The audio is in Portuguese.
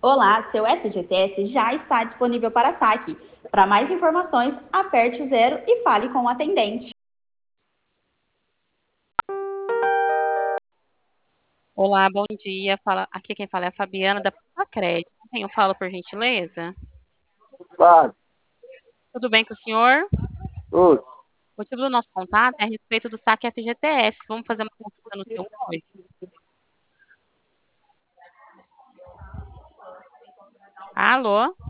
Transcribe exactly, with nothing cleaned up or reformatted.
Olá, seu S G T S já está disponível para saque. Para mais informações, aperte o zero e fale com o atendente. Olá, bom dia. Fala, aqui quem fala é a Fabiana da Crédito. Quem eu falo, por gentileza? Claro, Tudo bem com o senhor? tudo. O motivo do nosso contato é a respeito do saque F G T S. Vamos fazer uma consulta no seu hoje? Alô?